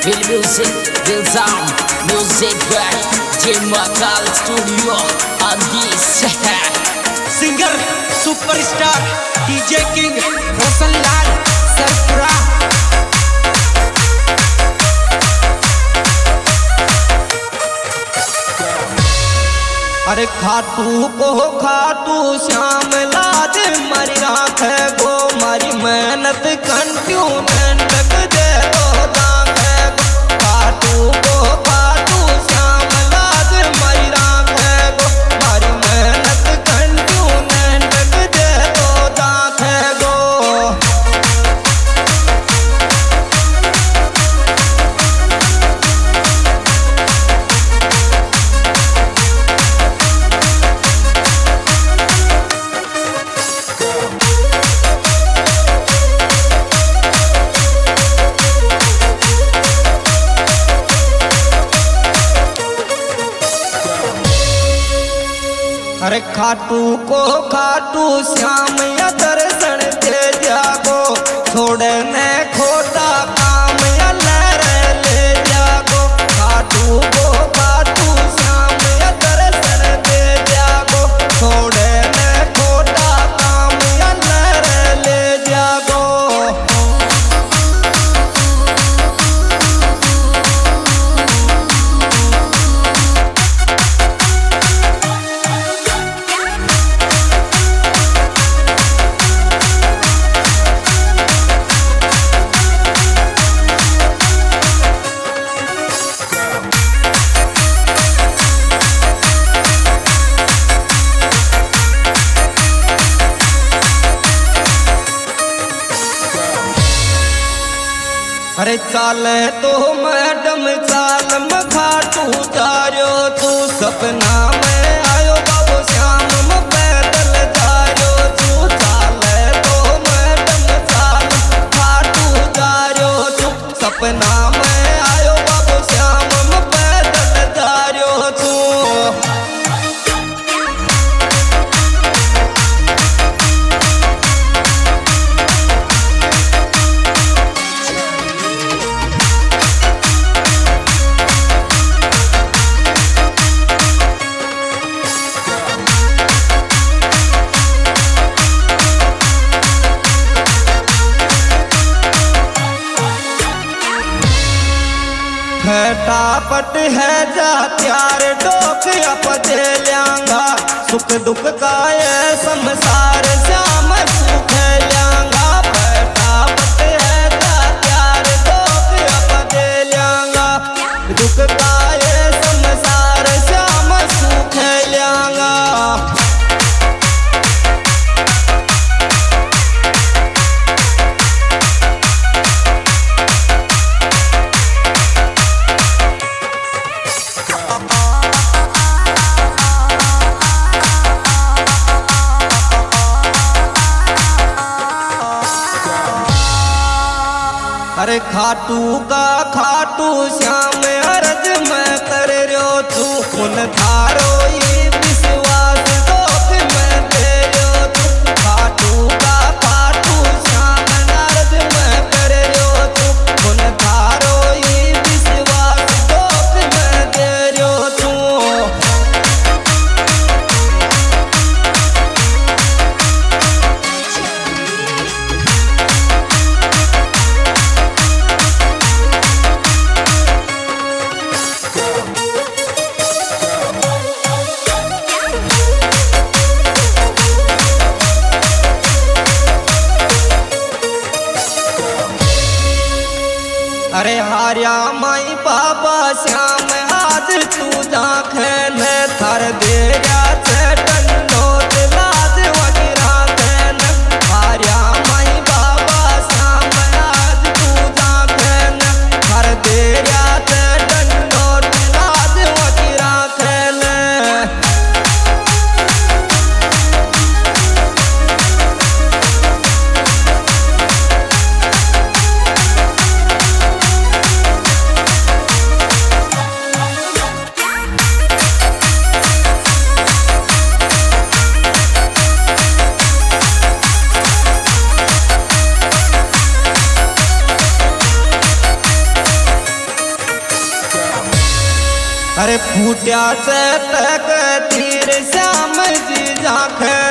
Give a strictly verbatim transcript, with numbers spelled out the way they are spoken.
Real music, real sound, music by J Makal Studio on this. Singer superstar DJ king Roshan Lal Sarpura. अरे खाटू को खाटू श्याम लाज मरी राख गो मारी मेहनत कंटिन्यू तक दे दो दाग गो। खाटू को खाटू श्याम लाज मरी राख गो मारी मेहनत कंटिन्यू तक दे दो दाग गो। अरे खाटू को खाटू श्याम या दर्शन दे जागो छोड़े ने खोटा काम या लहरे ले जागो। खाटू को खाटू श्याम या दर्शन दे जागो छोड़े ने खोटा काम या लहरे ले जागो। अरे चाले तो मैडम चाल में खाटू जारियो तू सपना में आयो बाबू श्याम में पैदल जारियो तू। चाले तो मैडम चाल खाटू जारियो तू सपना में आयो बाबू श्याम में पैदल जारियो तू। फटाफट है जा त्यार डोक अप दे ल्यांगा सुख दुख का ये संसार श्याम सुख ल्यांगा। फटाफट है जा त्यार डोक अप दे ल्यांगा दुख का ये संसार श्याम सुख ल्यांगा। अरे खाटू का खाटू श्याम अर्ज मैं कर रो तू उन थारो ये विश्वास दोख मैं दे रो तू। खाटू का खाटू श्याम अर्ज मैं कर रो तू उन थारो ये विश्वास दोख मैं दे रो तू। अरे हारिया माई बाबा श्याम आज तू दाखन थर दे लाद वगैरह खन। हारिया माई बाबा श्याम आज तू दाखन थर दे लाद वगैरह खन। अरे फूटिया से तक तीर श्याम जी जाखे